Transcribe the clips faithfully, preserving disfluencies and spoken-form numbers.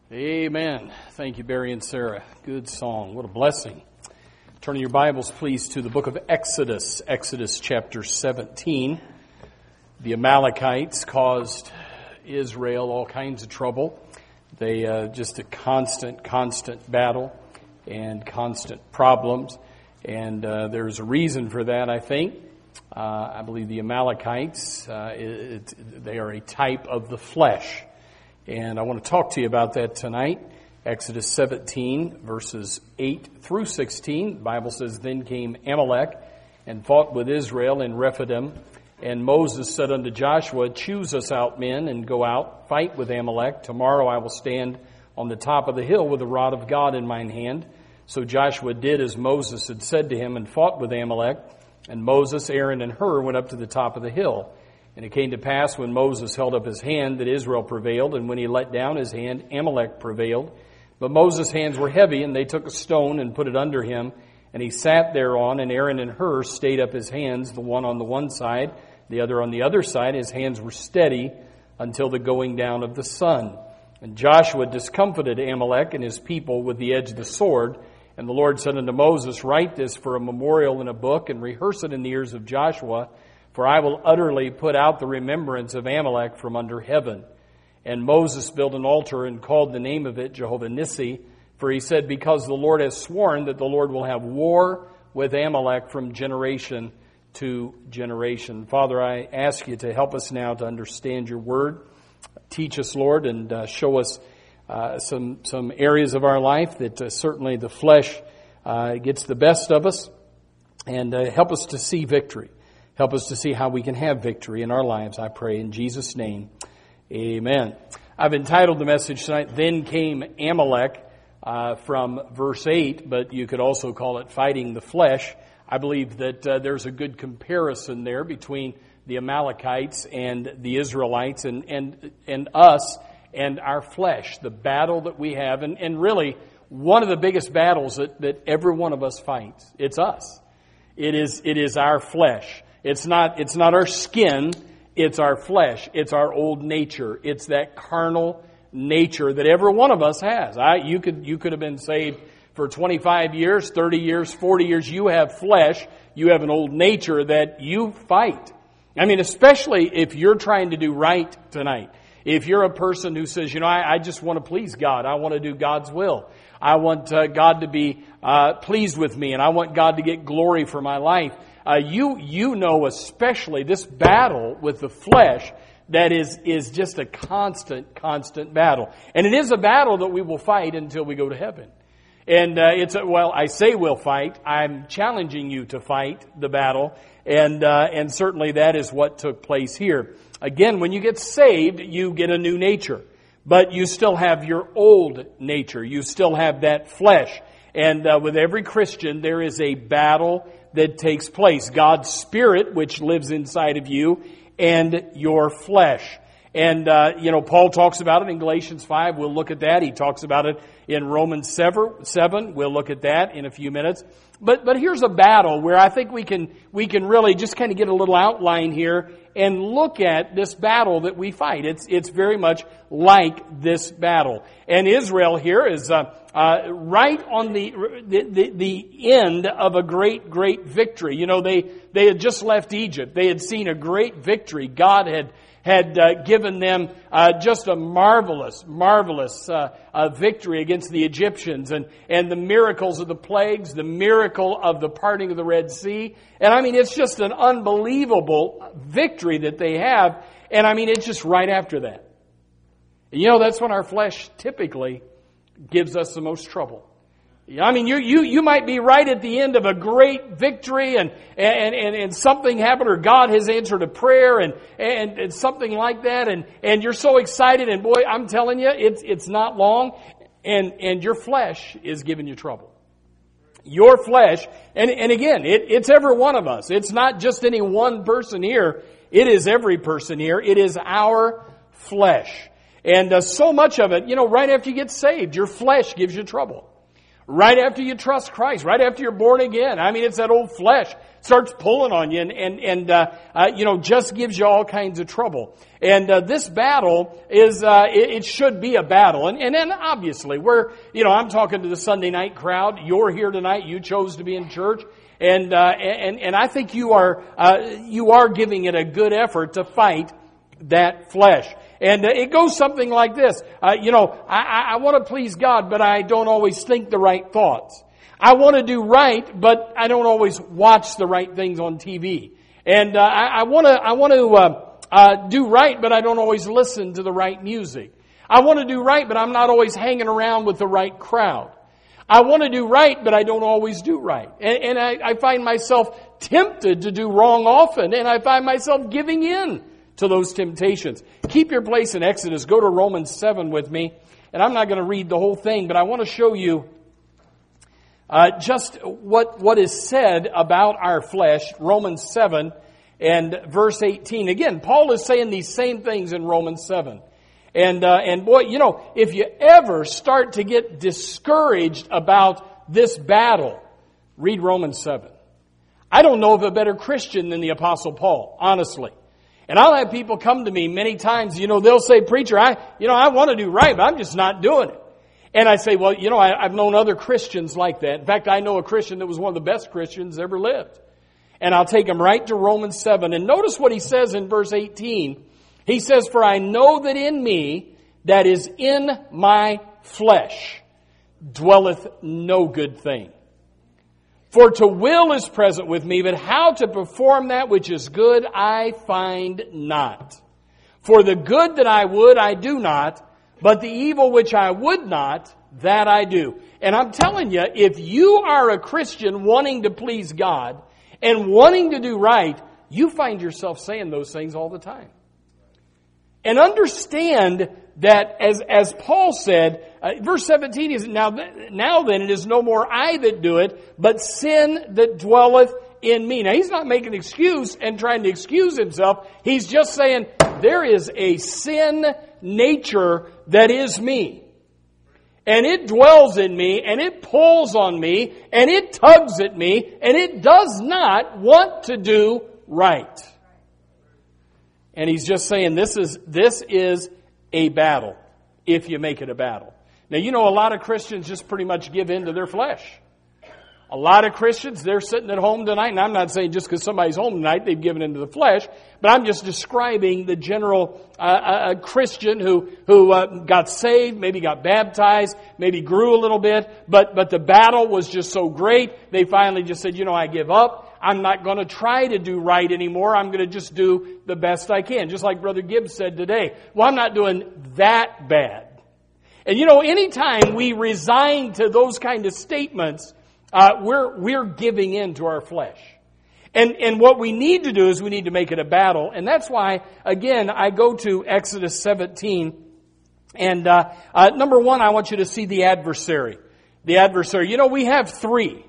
Amen. Thank you, Barry and Sarah. Good song. What a blessing. Turning your Bibles, please, to the book of Exodus. Exodus chapter seventeen. The Amalekites caused Israel all kinds of trouble. They uh, just a constant, constant battle and constant problems. And uh, there's a reason for that, I think. Uh, I believe the Amalekites, uh, it, it, they are a type of the flesh. And I want to talk to you about that tonight. Exodus seventeen, verses eight through sixteen. The Bible says, Then came Amalek and fought with Israel in Rephidim. And Moses said unto Joshua, Choose us out men and go out, fight with Amalek. Tomorrow I will stand on the top of the hill with the rod of God in mine hand. So Joshua did as Moses had said to him and fought with Amalek. And Moses, Aaron, and Hur went up to the top of the hill. And it came to pass when Moses held up his hand that Israel prevailed, and when he let down his hand, Amalek prevailed. But Moses' hands were heavy, and they took a stone and put it under him, and he sat thereon, and Aaron and Hur stayed up his hands, the one on the one side, the other on the other side. His hands were steady until the going down of the sun. And Joshua discomfited Amalek and his people with the edge of the sword. And the Lord said unto Moses, Write this for a memorial in a book, and rehearse it in the ears of Joshua, for I will utterly put out the remembrance of Amalek from under heaven. And Moses built an altar and called the name of it Jehovah Nissi, for he said, Because the Lord has sworn that the Lord will have war with Amalek from generation to generation. Father, I ask you to help us now to understand your word. Teach us, Lord, and uh, show us uh, some some areas of our life that uh, certainly the flesh uh, gets the best of us, and uh, help us to see victory. Help us to see how we can have victory in our lives, I pray, in Jesus' name. Amen. I've entitled the message tonight, Then Came Amalek, uh, from verse eight, but you could also call it Fighting the Flesh. I believe that uh, there's a good comparison there between the Amalekites and the Israelites and, and, and us and our flesh, the battle that we have. And, and really, one of the biggest battles that, that every one of us fights, it's us. It is, it is our flesh. It's not, it's not our skin, it's our flesh. It's our old nature. It's that carnal nature that every one of us has. I, you could, you could have been saved for twenty-five years, thirty years, forty years. You have flesh. You have an old nature that you fight. I mean, especially if you're trying to do right tonight. If you're a person who says, you know, I, I just want to please God. I want to do God's will. I want uh, God to be uh, pleased with me, and I want God to get glory for my life. Uh, you you know especially this battle with the flesh that is is just a constant, constant battle. And it is a battle that we will fight until we go to heaven. And uh, it's, a, well, I say we'll fight. I'm challenging you to fight the battle. And uh, and certainly that is what took place here. Again, when you get saved, you get a new nature. But you still have your old nature. You still have that flesh. And uh, with every Christian, there is a battle that takes place. God's Spirit, which lives inside of you, and your flesh. And, uh, you know, Paul talks about it in Galatians five. We'll look at that. He talks about it in Romans seven. We'll look at that in a few minutes. But, but here's a battle where I think we can, we can really just kind of get a little outline here and look at this battle that we fight. It's, it's very much like this battle. And Israel here is, uh, uh, right on the, the, the end of a great, great victory. You know, they, they had just left Egypt. They had seen a great victory. God had, had uh, given them uh, just a marvelous, marvelous uh, uh, victory against the Egyptians, and, and the miracles of the plagues, the miracle of the parting of the Red Sea. And I mean, it's just an unbelievable victory that they have. And I mean, it's just right after that. You know, that's when our flesh typically gives us the most trouble. I mean, you you you might be right at the end of a great victory, and and and, and something happened, or God has answered a prayer, and, and and something like that, and and you're so excited, and boy, I'm telling you, it's it's not long, and and your flesh is giving you trouble. Your flesh, and and again, it, it's every one of us. It's not just any one person here. It is every person here. It is our flesh, and uh, so much of it, you know, right after you get saved, your flesh gives you trouble. Right after you trust Christ, right after you're born again. I mean, it's that old flesh starts pulling on you and, and, and uh, uh, you know, just gives you all kinds of trouble. And uh, this battle is, uh, it, it should be a battle. And, and then obviously, we're, you know, I'm talking to the Sunday night crowd. You're here tonight. You chose to be in church. And, uh, and, and I think you are, uh, you are giving it a good effort to fight that flesh. And uh, it goes something like this. Uh, you know, I, I, I want to please God, but I don't always think the right thoughts. I want to do right, but I don't always watch the right things on T V. And uh, I, I want to, I want to uh, uh, do right, but I don't always listen to the right music. I want to do right, but I'm not always hanging around with the right crowd. I want to do right, but I don't always do right. And, and I, I find myself tempted to do wrong often, and I find myself giving in to those temptations. Keep your place in Exodus. Go to Romans seven with me. And I'm not going to read the whole thing, but I want to show you uh, just what, what is said about our flesh. Romans seven and verse eighteen. Again, Paul is saying these same things in Romans seven. And, uh, and boy, you know, if you ever start to get discouraged about this battle, read Romans seven. I don't know of a better Christian than the Apostle Paul, honestly. And I'll have people come to me many times, you know, they'll say, preacher, I, you know, I want to do right, but I'm just not doing it. And I say, well, you know, I, I've known other Christians like that. In fact, I know a Christian that was one of the best Christians ever lived. And I'll take him right to Romans seven. And notice what he says in verse eighteen. He says, for I know that in me, that is in my flesh, dwelleth no good thing. For to will is present with me, but how to perform that which is good I find not. For the good that I would I do not, but the evil which I would not, that I do. And I'm telling you, if you are a Christian wanting to please God and wanting to do right, you find yourself saying those things all the time. And understand that, as as Paul said, uh, verse seventeen is, now, now then it is no more I that do it, but sin that dwelleth in me. Now he's not making an excuse and trying to excuse himself. He's just saying there is a sin nature that is me. And it dwells in me, and it pulls on me, and it tugs at me, and it does not want to do right. And he's just saying this is this is a battle, if you make it a battle. Now, you know, a lot of Christians just pretty much give in to their flesh. A lot of Christians, they're sitting at home tonight, and I'm not saying just because somebody's home tonight, they've given into the flesh, but I'm just describing the general uh, uh, Christian who who uh, got saved, maybe got baptized, maybe grew a little bit, but but the battle was just so great, they finally just said, you know, I give up. I'm not going to try to do right anymore. I'm going to just do the best I can. Just like Brother Gibbs said today. Well, I'm not doing that bad. And you know, anytime we resign to those kind of statements, uh, we're, we're giving in to our flesh. And, and what we need to do is we need to make it a battle. And that's why, again, I go to Exodus seventeen. And, uh, uh, number one, I want you to see the adversary. The adversary. You know, we have three.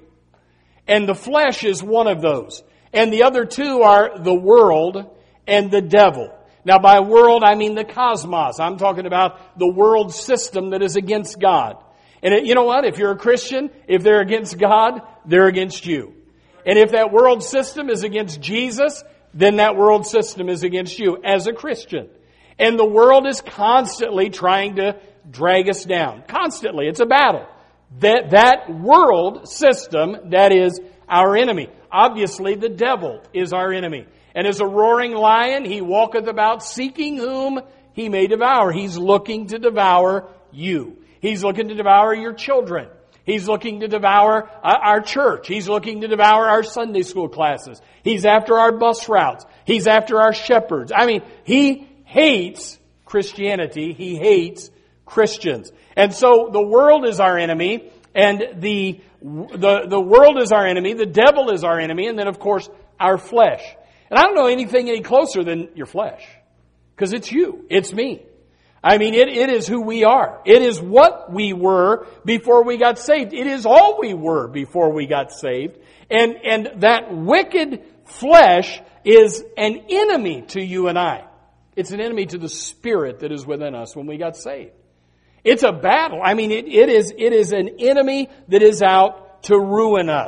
And the flesh is one of those. And the other two are the world and the devil. Now, by world, I mean the cosmos. I'm talking about the world system that is against God. And it, you know what? If you're a Christian, if they're against God, they're against you. And if that world system is against Jesus, then that world system is against you as a Christian. And the world is constantly trying to drag us down. Constantly. It's a battle. That, that world system, that is our enemy. Obviously, the devil is our enemy. And as a roaring lion, he walketh about seeking whom he may devour. He's looking to devour you. He's looking to devour your children. He's looking to devour uh, our church. He's looking to devour our Sunday school classes. He's after our bus routes. He's after our shepherds. I mean, he hates Christianity. He hates Christians. And so the world is our enemy, and the, the, the world is our enemy, the devil is our enemy, and then of course our flesh. And I don't know anything any closer than your flesh. Because it's you. It's me. I mean, it, it is who we are. It is what we were before we got saved. It is all we were before we got saved. And, and that wicked flesh is an enemy to you and I. It's an enemy to the spirit that is within us when we got saved. It's a battle. I mean, it, it is, it is an enemy that is out to ruin us.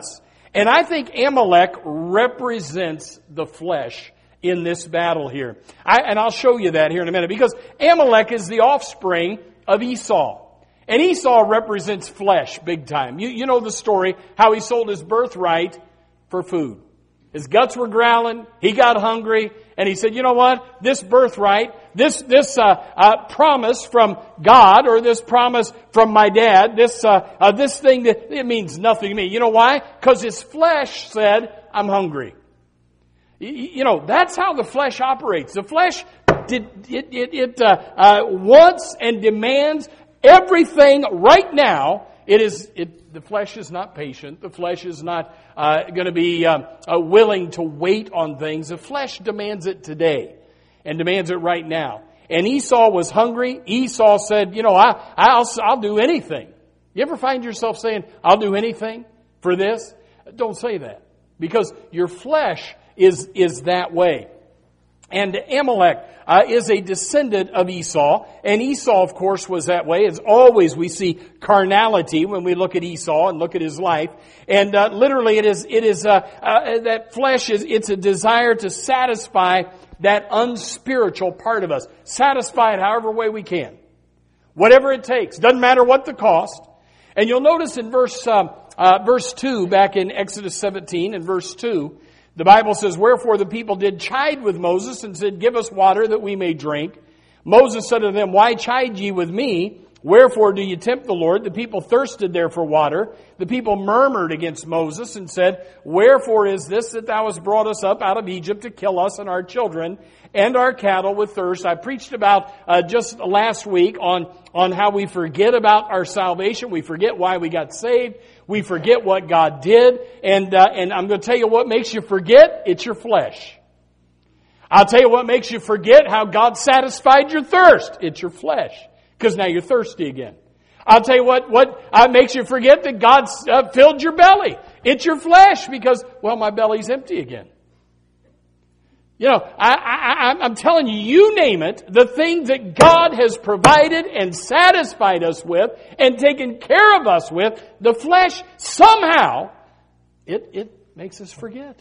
And I think Amalek represents the flesh in this battle here. I, and I'll show you that here in a minute, because Amalek is the offspring of Esau. And Esau represents flesh big time. You, you know the story, how he sold his birthright for food. His guts were growling, he got hungry, and he said, you know what, this birthright, this this uh, uh, promise from God, or this promise from my dad, this uh, uh, this thing, that it means nothing to me. You know why? Because his flesh said, I'm hungry. You know, that's how the flesh operates. The flesh, did, it, it, it uh, uh, wants and demands everything right now. It is, it, the flesh is not patient. The flesh is not uh, going to be uh, uh, willing to wait on things. The flesh demands it today and demands it right now. And Esau was hungry. Esau said, you know, I, I'll, I'll do anything. You ever find yourself saying, I'll do anything for this? Don't say that, because your flesh is, is that way. And Amalek uh, is a descendant of Esau. And Esau, of course, was that way. As always, we see carnality when we look at Esau and look at his life. And uh, literally, it is it is uh, uh, that flesh is it's a desire to satisfy that unspiritual part of us. Satisfy it however way we can. Whatever it takes. Doesn't matter what the cost. And you'll notice in verse uh, uh, verse two, back in Exodus seventeen, in verse two, the Bible says, wherefore the people did chide with Moses and said, give us water that we may drink. Moses said to them, why chide ye with me? Wherefore do ye tempt the Lord? The people thirsted there for water. The people murmured against Moses and said, wherefore is this that thou hast brought us up out of Egypt to kill us and our children and our cattle with thirst? I preached about uh, just last week on, on how we forget about our salvation. We forget why we got saved. We forget what God did. And, uh, and I'm going to tell you what makes you forget. It's your flesh. I'll tell you what makes you forget how God satisfied your thirst. It's your flesh. Because now you're thirsty again. I'll tell you what, what uh, makes you forget that God uh, filled your belly. It's your flesh, because, well, my belly's empty again. You know, I, I, I'm telling you, you name it, the thing that God has provided and satisfied us with and taken care of us with, the flesh, somehow, it, it makes us forget.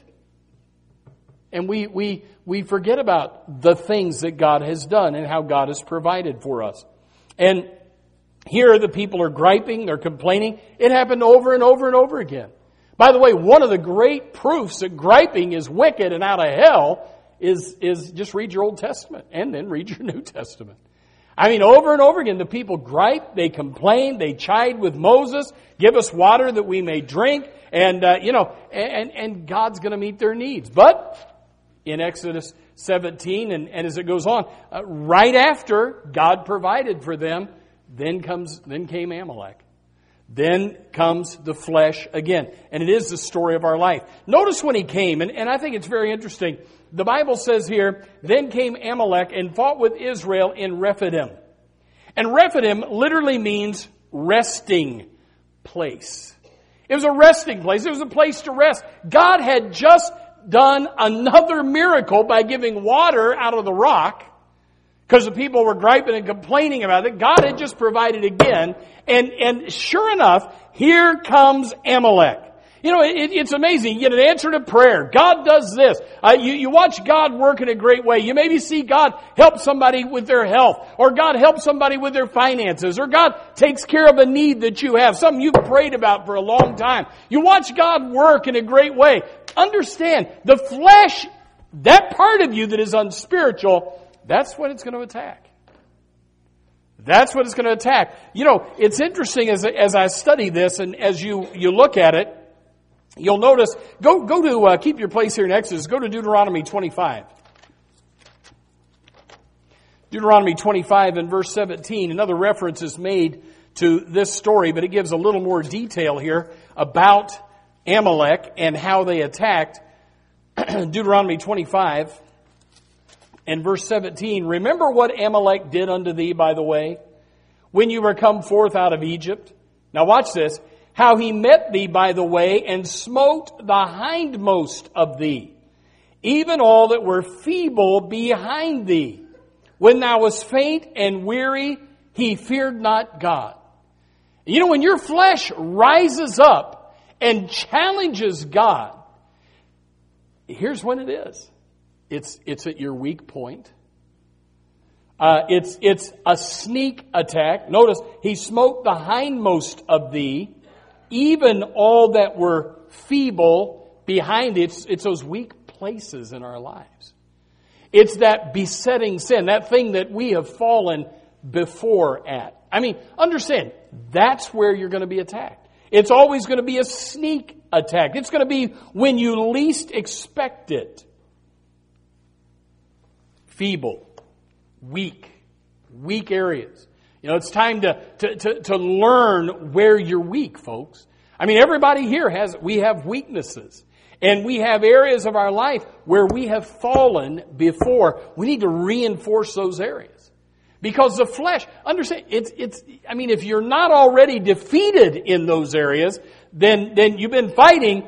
And we, we, we forget about the things that God has done and how God has provided for us. And here the people are griping, they're complaining. It happened over and over and over again. By the way, one of the great proofs that griping is wicked and out of hell is, is just read your Old Testament and then read your New Testament. I mean, over and over again, the people gripe, they complain, they chide with Moses, give us water that we may drink, and, uh, you know, and, and God's going to meet their needs. But in Exodus seventeen, and, and as it goes on, uh, right after God provided for them, then comes, then came Amalek. Then comes the flesh again. And it is the story of our life. Notice when he came, and, and I think it's very interesting. The Bible says here, then came Amalek and fought with Israel in Rephidim. And Rephidim literally means resting place. It was a resting place. It was a place to rest. God had just done another miracle by giving water out of the rock, because the people were griping and complaining about it. God had just provided again. And, and sure enough, here comes Amalek. You know, it, it's amazing. You get an answer to prayer. God does this. Uh, you, you watch God work in a great way. You maybe see God help somebody with their health, or God help somebody with their finances, or God takes care of a need that you have, something you've prayed about for a long time. You watch God work in a great way. Understand, the flesh, that part of you that is unspiritual, that's what it's going to attack. That's what it's going to attack. You know, it's interesting as, as I study this and as you, you look at it, you'll notice, go, go to, uh, keep your place here in Exodus, go to Deuteronomy twenty-five. Deuteronomy twenty-five and verse seventeen, another reference is made to this story, but it gives a little more detail here about Amalek and how they attacked. Deuteronomy twenty-five and verse seventeen, remember what Amalek did unto thee, by the way, when you were come forth out of Egypt. Now watch this. How he met thee by the way, and smote the hindmost of thee, even all that were feeble behind thee. When thou wast faint and weary, he feared not God. You know, when your flesh rises up and challenges God, here's when it is. It's, it's at your weak point. Uh, it's, it's a sneak attack. Notice, he smote the hindmost of thee, even all that were feeble behind it. It's, it's those weak places in our lives. It's that besetting sin, that thing that we have fallen before at. I mean, understand, that's where you're going to be attacked. It's always going to be a sneak attack. It's going to be when you least expect it. Feeble, weak, weak areas. You know, it's time to, to, to, to learn where you're weak, folks. I mean, everybody here has, we have weaknesses. And we have areas of our life where we have fallen before. We need to reinforce those areas. Because the flesh, understand, it's, it's, I mean, if you're not already defeated in those areas, then, then you've been fighting,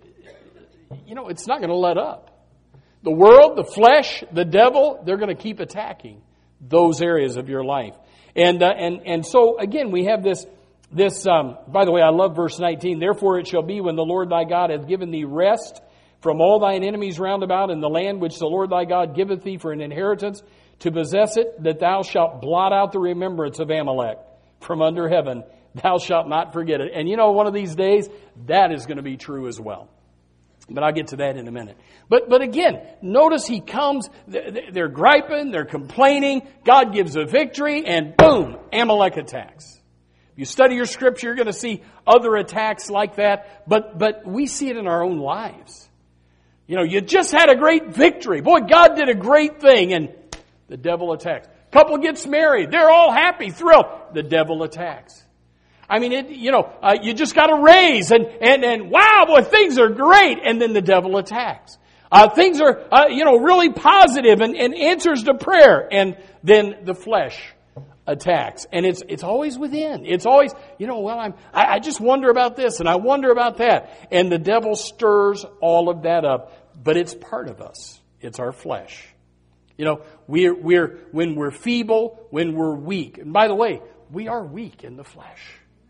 you know, it's not going to let up. The world, the flesh, the devil, they're going to keep attacking those areas of your life. And, uh, and, and so again, we have this, this, um, by the way, I love verse nineteen. Therefore it shall be when the Lord thy God hath given thee rest from all thine enemies round about in the land which the Lord thy God giveth thee for an inheritance to possess it, that thou shalt blot out the remembrance of Amalek from under heaven. Thou shalt not forget it. And you know, one of these days, that is going to be true as well. But I'll get to that in a minute. But but again, notice he comes, they're griping, they're complaining, God gives a victory, and boom, Amalek attacks. If you study your scripture, you're going to see other attacks like that, but but we see it in our own lives. You know, you just had a great victory. Boy, God did a great thing, and the devil attacks. Couple gets married, they're all happy, thrilled. The devil attacks. I mean, it, you know, uh, you just got a raise and, and, and wow, boy, things are great. And then the devil attacks. Uh, things are, uh, you know, really positive and, and answers to prayer. And then the flesh attacks. And it's, it's always within. It's always, you know, well, I'm, I, I just wonder about this and I wonder about that. And the devil stirs all of that up. But it's part of us. It's our flesh. You know, we're, we're, when we're feeble, when we're weak. And by the way, we are weak in the flesh.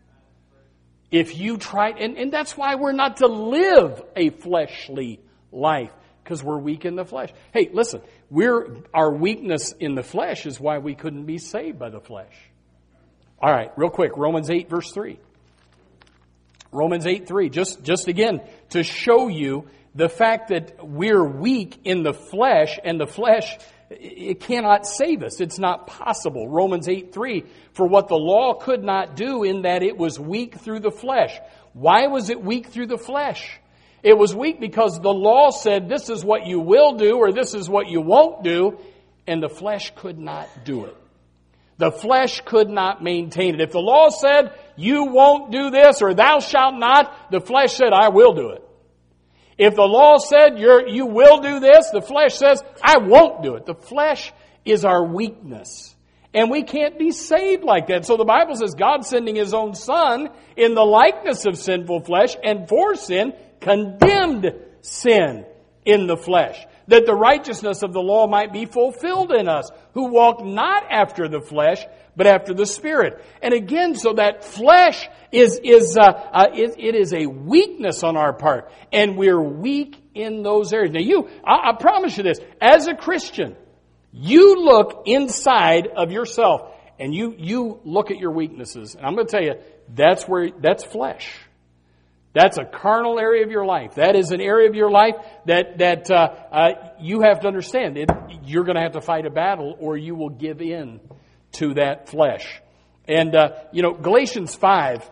If you try, and, and that's why we're not to live a fleshly life, because we're weak in the flesh. Hey, listen, we're, our weakness in the flesh is why we couldn't be saved by the flesh. All right, real quick, Romans eight, verse three. Romans eight, three, just, just again, to show you the fact that we're weak in the flesh, and the flesh, it cannot save us. It's not possible. Romans eight, three, for what the law could not do in that it was weak through the flesh. Why was it weak through the flesh? It was weak because the law said this is what you will do or this is what you won't do, and the flesh could not do it. The flesh could not maintain it. If the law said you won't do this or thou shalt not, the flesh said I will do it. If the law said you're, you will do this, the flesh says, I won't do it. The flesh is our weakness. And we can't be saved like that. So the Bible says God sending His own Son in the likeness of sinful flesh and for sin condemned sin in the flesh, that the righteousness of the law might be fulfilled in us, who walk not after the flesh, but after the Spirit. And again, so that flesh is, is, uh, uh, it, it is a weakness on our part. And we're weak in those areas. Now you, I, I promise you this, as a Christian, you look inside of yourself and you, you look at your weaknesses. And I'm going to tell you, that's where, that's flesh. That's a carnal area of your life. That is an area of your life that, that, uh, uh, you have to understand. It, you're going to have to fight a battle or you will give in to that flesh. And, uh, you know, Galatians five,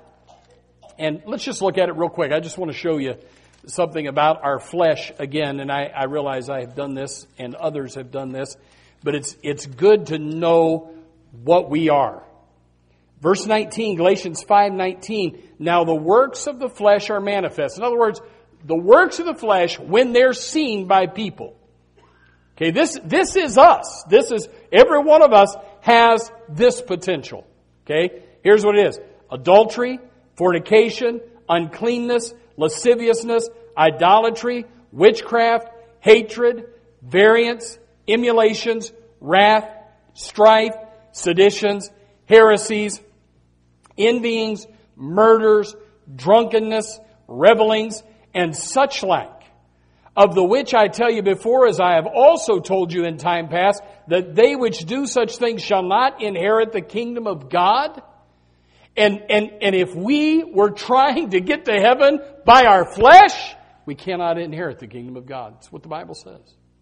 and let's just look at it real quick. I just want to show you something about our flesh again. And I, I realize I have done this and others have done this, but it's, it's good to know what we are. Verse nineteen, Galatians five nineteen. Now the works of the flesh are manifest. In other words, the works of the flesh when they're seen by people. Okay, this, this is us. This is, every one of us has this potential. Okay, here's what it is. Adultery, fornication, uncleanness, lasciviousness, idolatry, witchcraft, hatred, variance, emulations, wrath, strife, seditions, heresies, envyings, murders, drunkenness, revelings, and such like, of the which I tell you before, as I have also told you in time past, that they which do such things shall not inherit the kingdom of God. And, and, and if we were trying to get to heaven by our flesh, we cannot inherit the kingdom of God. That's what the Bible says.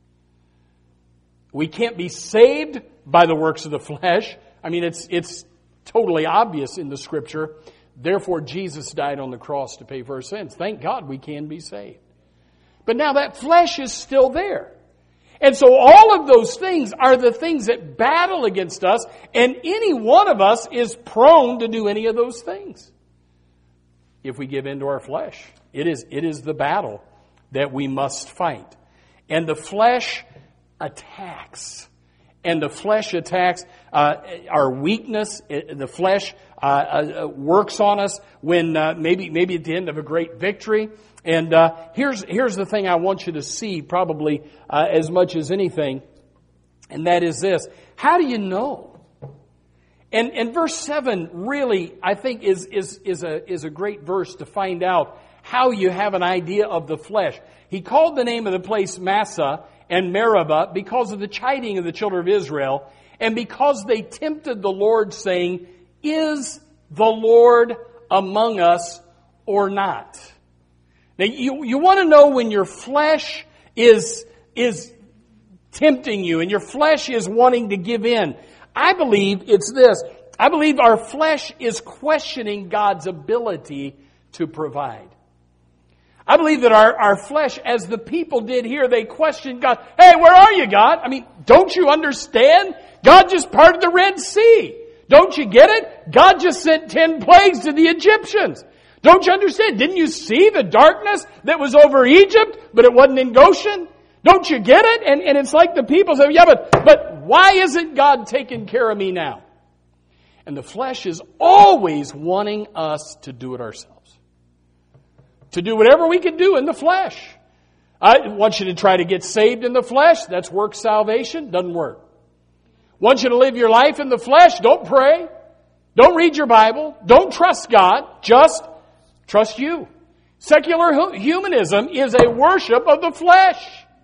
We can't be saved by the works of the flesh. I mean, it's, it's totally obvious in the Scripture. Therefore, Jesus died on the cross to pay for our sins. Thank God we can be saved. But now that flesh is still there. And so all of those things are the things that battle against us, and any one of us is prone to do any of those things if we give in to our flesh. It is, it is the battle that we must fight. And the flesh attacks. And the flesh attacks uh, our weakness. The flesh uh, uh, works on us when uh, maybe maybe at the end of a great victory. And uh, here's here's the thing I want you to see probably uh, as much as anything, and that is this: how do you know? And and verse seven really, I think, is is is a is a great verse to find out how you have an idea of the flesh. He called the name of the place Massah and Meribah because of the chiding of the children of Israel, and because they tempted the Lord, saying, "Is the Lord among us or not?" Now, you, you want to know when your flesh is, is tempting you and your flesh is wanting to give in. I believe it's this. I believe our flesh is questioning God's ability to provide. I believe that our, our flesh, as the people did here, they questioned God. Hey, where are you, God? I mean, don't you understand? God just parted the Red Sea. Don't you get it? God just sent ten plagues to the Egyptians. Don't you understand? Didn't you see the darkness that was over Egypt, but it wasn't in Goshen? Don't you get it? And, and it's like the people say, yeah, but, but why isn't God taking care of me now? And the flesh is always wanting us to do it ourselves. To do whatever we can do in the flesh. I want you to try to get saved in the flesh. That's work salvation. Doesn't work. Want you to live your life in the flesh. Don't pray. Don't read your Bible. Don't trust God. Just trust you. Secular humanism is a worship of the flesh.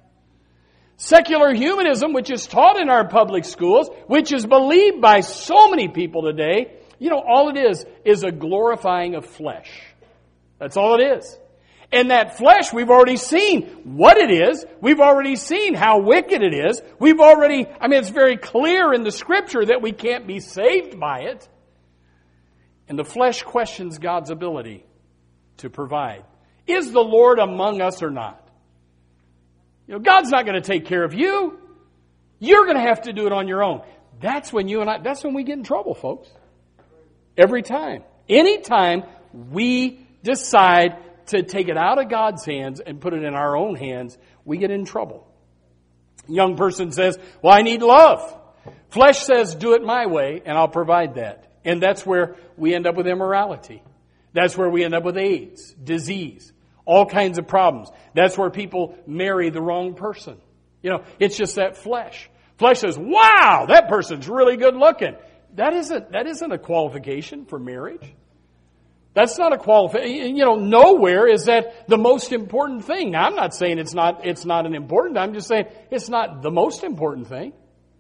Secular humanism, which is taught in our public schools, which is believed by so many people today, you know, all it is is a glorifying of flesh. That's all it is. And that flesh, we've already seen what it is. We've already seen how wicked it is. We've already, I mean, it's very clear in the Scripture that we can't be saved by it. And the flesh questions God's ability to provide. Is the Lord among us or not? You know, God's not going to take care of you. You're going to have to do it on your own. That's when you and I, that's when we get in trouble, folks. Every time. Anytime we decide to take it out of God's hands and put it in our own hands, we get in trouble. A young person says, well, I need love. Flesh says, do it my way, and I'll provide that. And that's where we end up with immorality. That's where we end up with AIDS, disease, all kinds of problems. That's where people marry the wrong person. You know, it's just that flesh. Flesh says, wow, that person's really good looking. That isn't, that isn't a qualification for marriage. That's not a qualification. You know, nowhere is that the most important thing. Now, I'm not saying it's not, it's not an important, I'm just saying it's not the most important thing.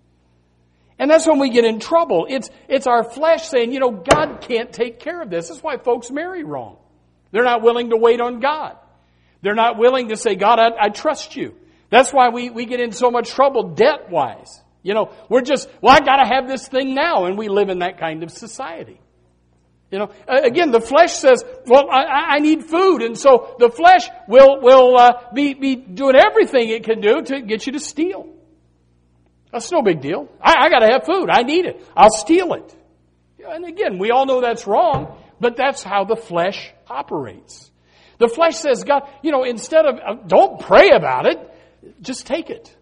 And that's when we get in trouble. It's, it's our flesh saying, you know, God can't take care of this. That's why folks marry wrong. They're not willing to wait on God. They're not willing to say, God, I, I trust you. That's why we, we get in so much trouble debt-wise. You know, we're just, well, I gotta have this thing now, and we live in that kind of society. You know, again, the flesh says, well, I, I need food. And so the flesh will, will uh, be, be doing everything it can do to get you to steal. That's no big deal. I, I got to have food. I need it. I'll steal it. And again, we all know that's wrong, but that's how the flesh operates. The flesh says, God, you know, instead of, uh, don't pray about it, just take it.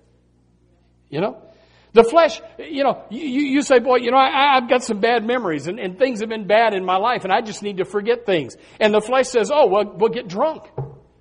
You know? The flesh, you know, you, you say, boy, you know, I, I've got some bad memories and, and things have been bad in my life and I just need to forget things. And the flesh says, oh, well, we'll get drunk.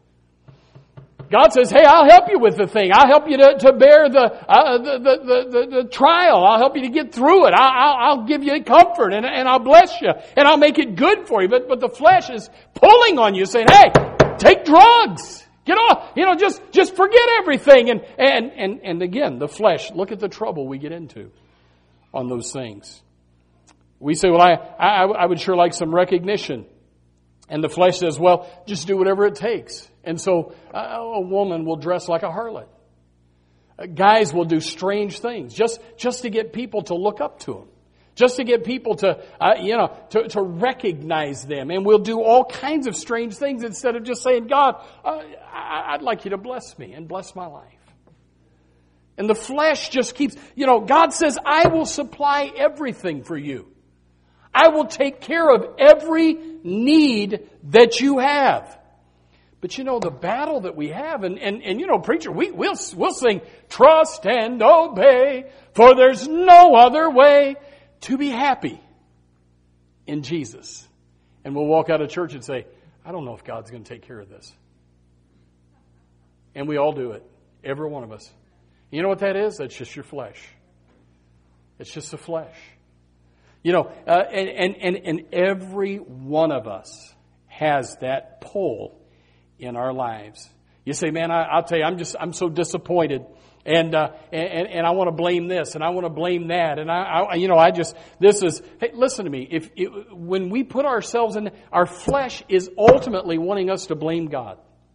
God says, hey, I'll help you with the thing. I'll help you to, to bear the, uh, the, the, the, the, the trial. I'll help you to get through it. I'll, I'll, I'll give you comfort and, and I'll bless you and I'll make it good for you. But, but the flesh is pulling on you saying, hey, take drugs. Get off. You know, just, just forget everything. And, and, and, and again, the flesh, look at the trouble we get into on those things. We say, well, I, I, I would sure like some recognition. And the flesh says, well, just do whatever it takes. And so uh, a woman will dress like a harlot. Uh, guys will do strange things just, just to get people to look up to them. Just to get people to, uh, you know, to, to recognize them. And we'll do all kinds of strange things instead of just saying, God, uh, I'd like you to bless me and bless my life. And the flesh just keeps, you know, God says, I will supply everything for you. I will take care of every need that you have. But you know, the battle that we have, and, and, and you know, preacher, we, we'll, we'll sing, trust and obey, for there's no other way to be happy in Jesus. And we'll walk out of church and say, I don't know if God's going to take care of this. And we all do it. Every one of us. You know what that is? That's just your flesh. It's just the flesh. You know, uh, and, and, and, and every one of us has that pull in our lives. You say, man, I, I'll tell you, I'm just, I'm so disappointed. And, uh, and, and I want to blame this and I want to blame that. And I, I, you know, I just, this is, hey, listen to me. If, it, when we put ourselves in, our flesh is ultimately wanting us to blame God.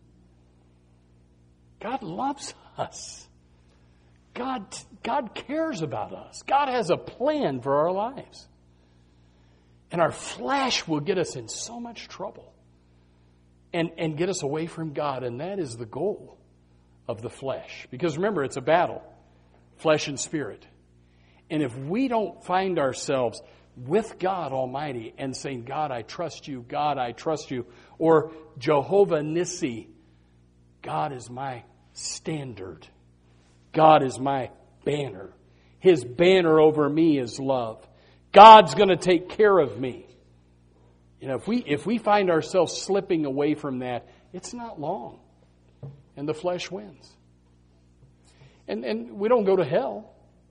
God loves us. God, God cares about us. God has a plan for our lives. And our flesh will get us in so much trouble and, and get us away from God. And that is the goal of the flesh. Because remember, it's a battle, flesh and spirit. And if we don't find ourselves with God Almighty and saying, God, I trust you, God, I trust you, or Jehovah Nissi, God is my standard. God is my banner. His banner over me is love. God's going to take care of me. You know, if we if we find ourselves slipping away from that, it's not long. And the flesh wins. And and we don't go to hell.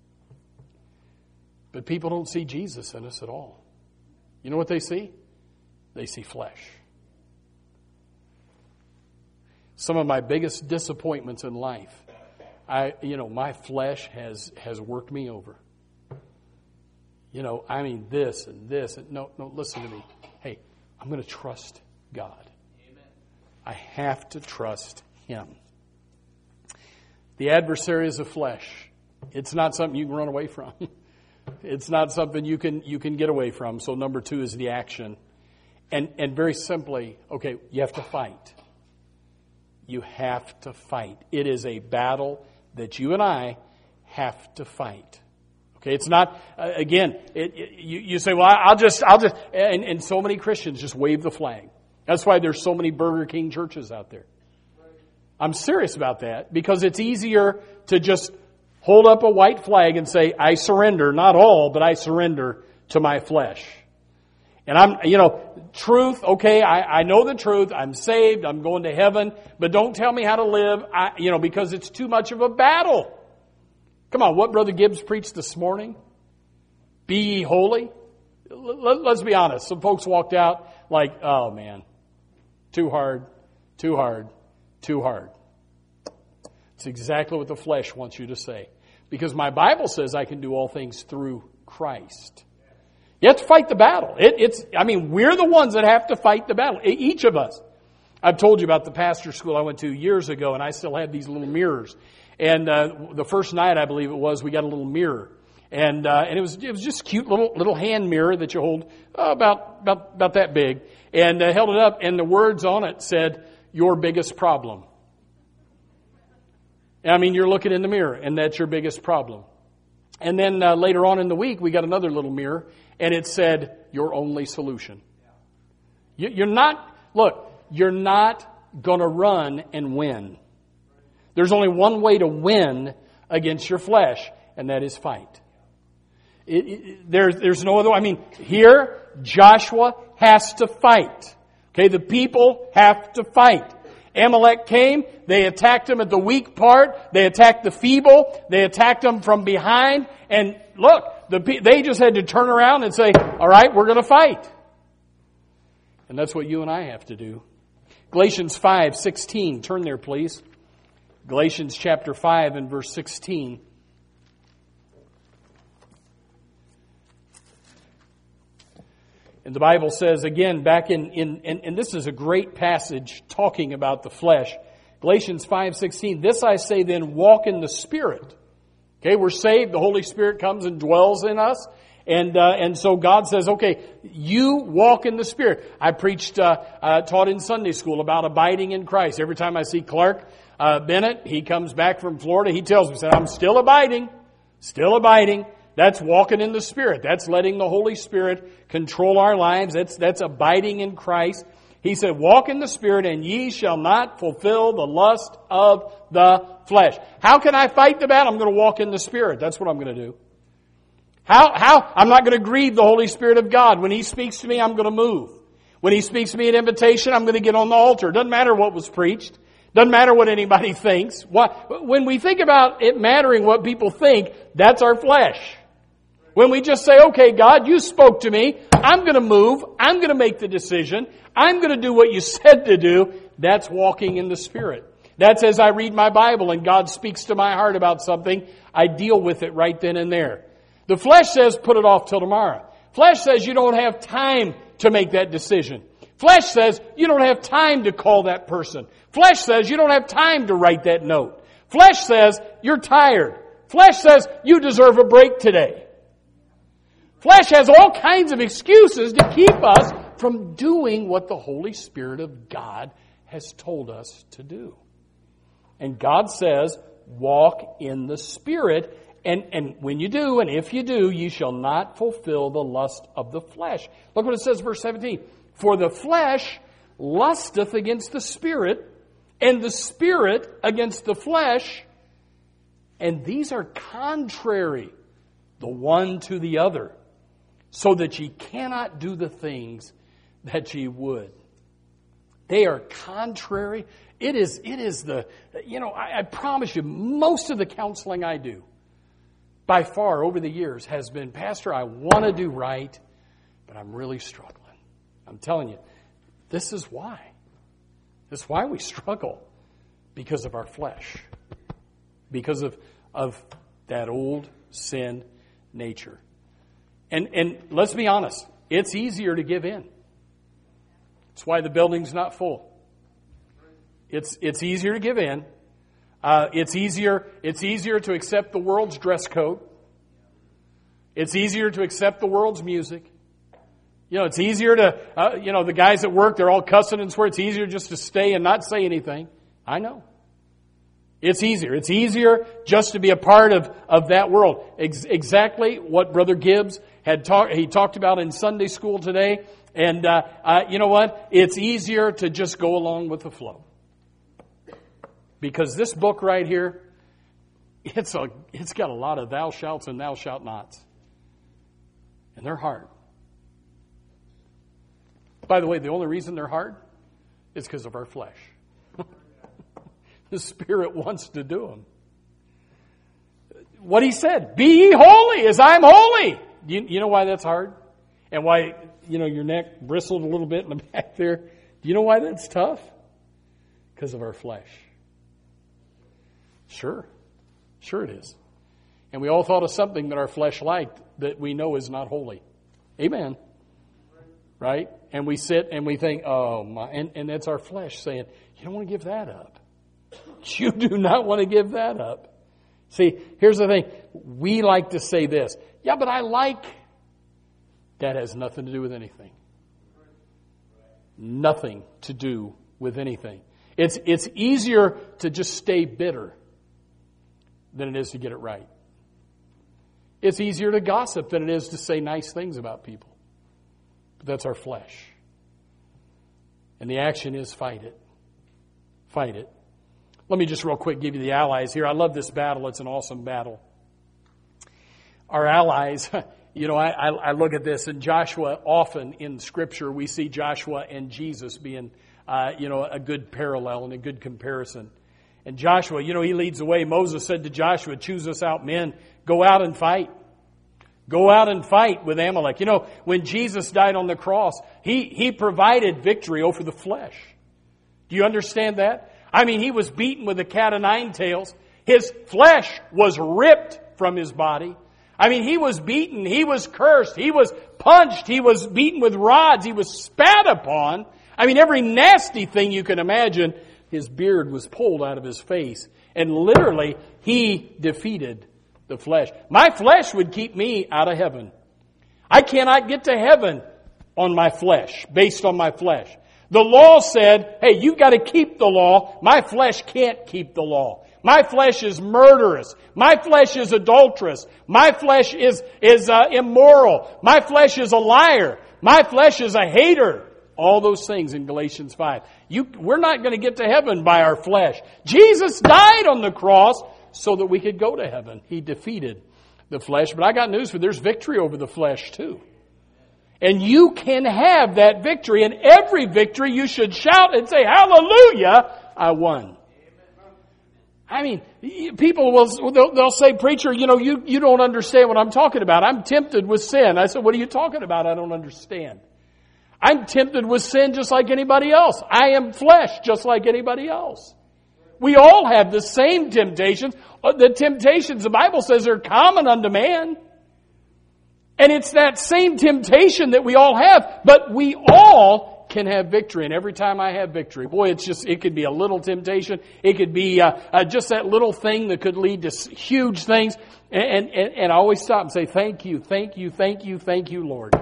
But people don't see Jesus in us at all. You know what they see? They see flesh. Some of my biggest disappointments in life, I you know, my flesh has has worked me over. You know, I mean this and this. And no, no, listen to me. Hey, I'm going to trust God. Amen. I have to trust Him. The adversary is the flesh. It's not something you can run away from. It's not something you can you can get away from. So number two is the action. And and very simply, okay, you have to fight. You have to fight. It is a battle that you and I have to fight. Okay, it's not, uh, again, it, it, you, you say, well, I'll just, I'll just, and, and so many Christians just wave the flag. That's why there's so many Burger King churches out there. I'm serious about that because it's easier to just hold up a white flag and say, I surrender, not all, but I surrender to my flesh. And I'm, you know, truth, okay, I, I know the truth, I'm saved, I'm going to heaven, but don't tell me how to live, I, you know, because it's too much of a battle. Come on, what Brother Gibbs preached this morning? Be ye holy. Let's be honest. Some folks walked out like, oh man, too hard, too hard, too hard. It's exactly what the flesh wants you to say. Because my Bible says I can do all things through Christ. You have to fight the battle. It, it's, I mean, we're the ones that have to fight the battle. Each of us. I've told you about the pastor school I went to years ago, and I still have these little mirrors. And uh, the first night, I believe it was, we got a little mirror, and uh, and it was it was just a cute little little hand mirror that you hold uh, about about about that big, and uh, held it up, and the words on it said, "Your biggest problem." I mean, you're looking in the mirror, and that's your biggest problem. And then uh, later on in the week, we got another little mirror, and it said, "Your only solution." You, you're not look. You're not going to run and win. There's only one way to win against your flesh, and that is fight. It, it, there's, there's no other. I mean, here Joshua has to fight. Okay, the people have to fight. Amalek came. They attacked him at the weak part. They attacked the feeble. They attacked them from behind. And look, the, they just had to turn around and say, "All right, we're going to fight." And that's what you and I have to do. Galatians five sixteen. Turn there, please. Galatians chapter five and verse sixteen. And the Bible says, again, back in, in, in and this is a great passage talking about the flesh. Galatians five sixteen, this I say then, walk in the Spirit. Okay, we're saved, the Holy Spirit comes and dwells in us. And uh, and so God says, okay, you walk in the Spirit. I preached, uh, uh, taught in Sunday school about abiding in Christ. Every time I see Clark uh, Bennett, he comes back from Florida, he tells me, said, I'm still abiding, still abiding. That's walking in the Spirit. That's letting the Holy Spirit control our lives. That's, that's abiding in Christ. He said, walk in the Spirit and ye shall not fulfill the lust of the flesh. How can I fight the battle? I'm going to walk in the Spirit. That's what I'm going to do. How, how? I'm not going to grieve the Holy Spirit of God. When He speaks to me, I'm going to move. When He speaks to me an invitation, I'm going to get on the altar. Doesn't matter what was preached. Doesn't matter what anybody thinks. When we think about it mattering what people think, that's our flesh. When we just say, okay, God, you spoke to me. I'm going to move. I'm going to make the decision. I'm going to do what you said to do. That's walking in the Spirit. That's as I read my Bible and God speaks to my heart about something, I deal with it right then and there. The flesh says, put it off till tomorrow. Flesh says you don't have time to make that decision. Flesh says you don't have time to call that person. Flesh says you don't have time to write that note. Flesh says you're tired. Flesh says you deserve a break today. Flesh has all kinds of excuses to keep us from doing what the Holy Spirit of God has told us to do. And God says, walk in the Spirit. And, and when you do, and if you do, you shall not fulfill the lust of the flesh. Look what it says, verse seventeen. For the flesh lusteth against the Spirit, and the Spirit against the flesh. And these are contrary, the one to the other, so that ye cannot do the things that ye would. They are contrary. It is, it is the, you know, I, I promise you, most of the counseling I do, by far over the years, has been, Pastor, I want to do right, but I'm really struggling. I'm telling you, this is why. This is why we struggle. Because of our flesh. Because of, of that old sin nature. And and let's be honest, it's easier to give in. It's why the building's not full. It's it's easier to give in. Uh, it's easier it's easier to accept the world's dress code. It's easier to accept the world's music. You know, it's easier to uh, you know the guys at work, they're all cussing and swearing. It's easier just to stay and not say anything. I know. It's easier. It's easier just to be a part of, of that world. Ex- exactly what Brother Gibbs had talked, he talked about in Sunday school today. And, uh, uh, you know what? It's easier to just go along with the flow. Because this book right here, it's a, it's got a lot of thou shalt and thou shalt nots. And they're hard. By the way, the only reason they're hard is because of our flesh. The Spirit wants to do them. What He said, be ye holy as I'm holy. You, you know why that's hard? And why, you know, your neck bristled a little bit in the back there? Do you know why that's tough? Because of our flesh. Sure. Sure it is. And we all thought of something that our flesh liked that we know is not holy. Amen. Right? And we sit and we think, oh my, and, and that's our flesh saying, you don't want to give that up. You do not want to give that up. See, here's the thing. We like to say this. Yeah, but I like. That has nothing to do with anything. Nothing to do with anything. It's, it's easier to just stay bitter than it is to get it right. It's easier to gossip than it is to say nice things about people. But that's our flesh. And the action is fight it. Fight it. Let me just real quick give you the allies here. I love this battle. It's an awesome battle. Our allies, you know, I, I, I look at this, and Joshua, often in Scripture, we see Joshua and Jesus being, uh, you know, a good parallel and a good comparison. And Joshua, you know, he leads the way. Moses said to Joshua, choose us out men, go out and fight. Go out and fight with Amalek. You know, when Jesus died on the cross, he, he provided victory over the flesh. Do you understand that? I mean, he was beaten with a cat o' nine tails. His flesh was ripped from his body. I mean, he was beaten. He was cursed. He was punched. He was beaten with rods. He was spat upon. I mean, every nasty thing you can imagine. His beard was pulled out of his face. And literally, he defeated the flesh. My flesh would keep me out of heaven. I cannot get to heaven on my flesh, based on my flesh. The law said, hey, you've got to keep the law. My flesh can't keep the law. My flesh is murderous. My flesh is adulterous. My flesh is, is uh, immoral. My flesh is a liar. My flesh is a hater. All those things in Galatians five. You, we're not going to get to heaven by our flesh. Jesus died on the cross so that we could go to heaven. He defeated the flesh. But I got news for you. There's victory over the flesh too. And you can have that victory. And every victory you should shout and say, hallelujah, I won. I mean, people will, they'll, they'll say, preacher, you know, you, you don't understand what I'm talking about. I'm tempted with sin. I said, what are you talking about? I don't understand. I'm tempted with sin just like anybody else. I am flesh just like anybody else. We all have the same temptations. The temptations, the Bible says, are common unto man. And it's that same temptation that we all have, but we all can have victory. And every time I have victory, boy, it's just, it could be a little temptation. It could be uh, uh, just that little thing that could lead to huge things. And, and, and I always stop and say, thank you, thank you, thank you, thank you, Lord.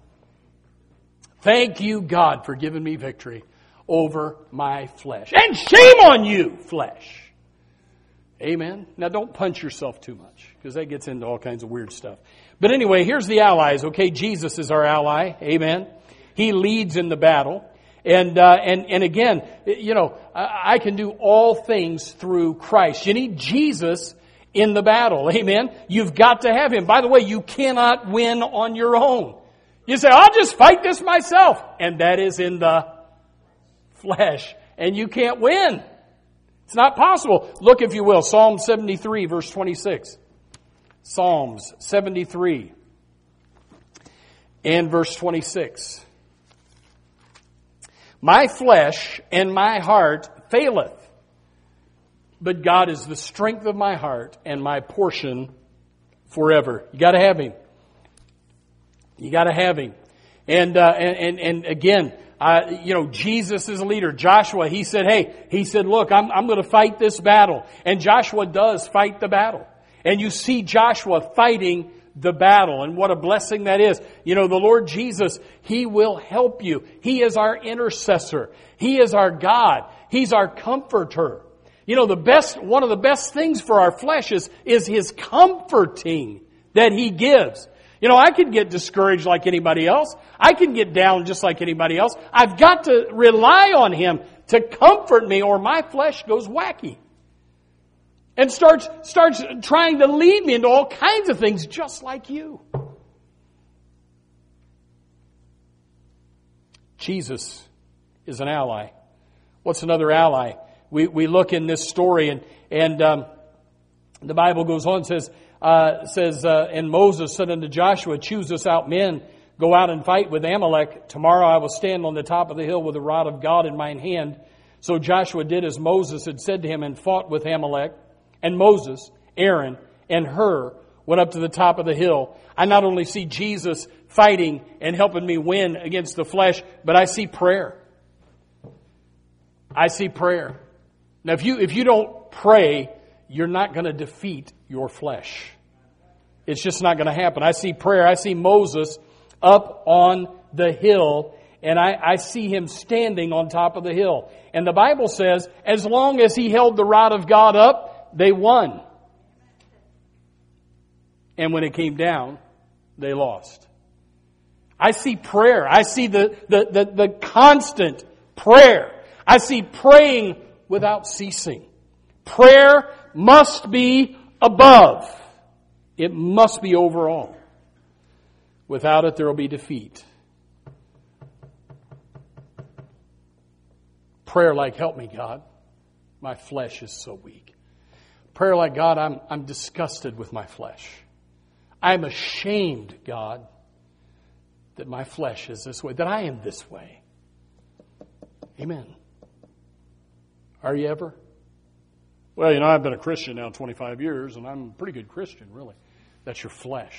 Thank you, God, for giving me victory over my flesh. And shame on you, flesh. Amen. Now, don't punch yourself too much, because that gets into all kinds of weird stuff. But anyway, here's the allies. Okay, Jesus is our ally. Amen. He leads in the battle. And uh, and and again, you know, I can do all things through Christ. You need Jesus in the battle. Amen. You've got to have Him. By the way, you cannot win on your own. You say, I'll just fight this myself. And that is in the flesh. And you can't win. It's not possible. Look, if you will, Psalm seventy-three, verse twenty-six. Psalms seventy-three and verse twenty-six. My flesh and my heart faileth, but God is the strength of my heart and my portion forever. You got to have Him. You got to have Him. And, uh, and, and, and again, uh, you know, Jesus is a leader. Joshua, he said, hey, he said, look, I'm, I'm going to fight this battle. And Joshua does fight the battle. And you see Joshua fighting the battle. And what a blessing that is. You know, the Lord Jesus, He will help you. He is our intercessor. He is our God. He's our comforter. You know, the best, one of the best things for our flesh is, is His comforting that He gives. You know, I can get discouraged like anybody else. I can get down just like anybody else. I've got to rely on Him to comfort me, or my flesh goes wacky. And starts, starts trying to lead me into all kinds of things just like you. Jesus is an ally. What's another ally? We, we look in this story and, and, um, the Bible goes on and says, uh, says, uh, and Moses said unto Joshua, choose us out men, go out and fight with Amalek. Tomorrow I will stand on the top of the hill with the rod of God in mine hand. So Joshua did as Moses had said to him and fought with Amalek. And Moses, Aaron, and Hur went up to the top of the hill. I not only see Jesus fighting and helping me win against the flesh, but I see prayer. I see prayer. Now, if you, if you don't pray, you're not going to defeat your flesh. It's just not going to happen. I see prayer. I see Moses up on the hill, and I, I see him standing on top of the hill. And the Bible says, as long as he held the rod of God up, they won. And when it came down, they lost. I see prayer. I see the, the, the, the constant prayer. I see praying without ceasing. Prayer must be above. It must be over all. Without it, there will be defeat. Prayer like, help me, God. My flesh is so weak. Prayer like, God, I'm, I'm disgusted with my flesh. I'm ashamed, God, that my flesh is this way, that I am this way. Amen. Are you ever? Well, you know, I've been a Christian now twenty-five years, and I'm a pretty good Christian, really. That's your flesh.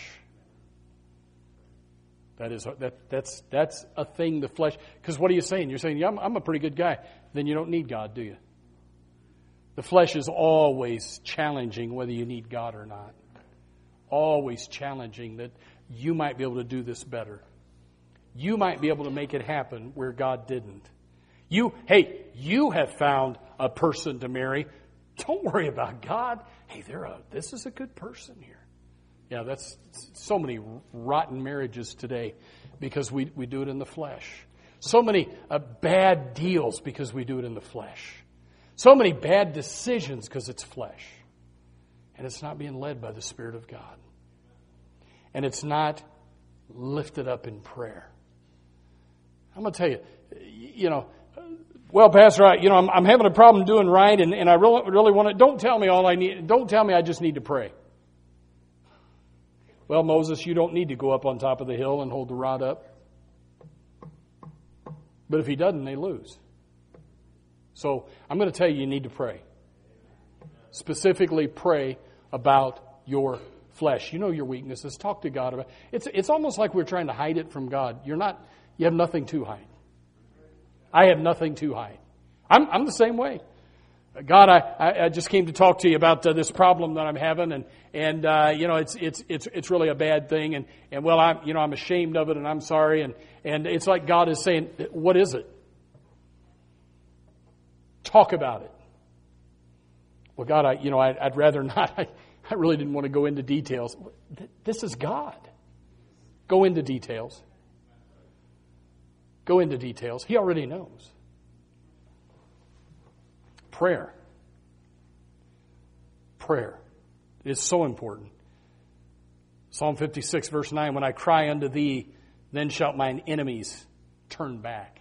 That is that that's that's a thing, the flesh. Because what are you saying? You're saying, yeah, I'm, I'm a pretty good guy. Then you don't need God, do you? The flesh is always challenging whether you need God or not. Always challenging that you might be able to do this better. You might be able to make it happen where God didn't. You, hey, you have found a person to marry. Don't worry about God. Hey, they're a, this is a good person here. Yeah, that's so many rotten marriages today because we, we do it in the flesh. So many uh, bad deals because we do it in the flesh. So many bad decisions because it's flesh. And it's not being led by the Spirit of God. And it's not lifted up in prayer. I'm going to tell you, you know, well, Pastor, I, you know, I'm, I'm having a problem doing right, and, and I really, really want to. Don't tell me all I need. Don't tell me I just need to pray. Well, Moses, you don't need to go up on top of the hill and hold the rod up. But if he doesn't, they lose. So I'm going to tell you, you need to pray. Specifically, pray about your flesh. You know your weaknesses. Talk to God about it. It's, it's almost like we're trying to hide it from God. You're not. You have nothing to hide. I have nothing to hide. I'm, I'm the same way. God, I, I just came to talk to you about uh, this problem that I'm having, and and uh, you know it's it's it's it's really a bad thing, and and well I'm you know I'm ashamed of it, and I'm sorry, and and it's like God is saying, what is it? Talk about it. Well, God, I you know I, I'd rather not. I, I really didn't want to go into details. This is God. Go into details. Go into details. He already knows. Prayer. Prayer is so important. Psalm fifty-six, verse nine, when I cry unto thee, then shall mine enemies turn back.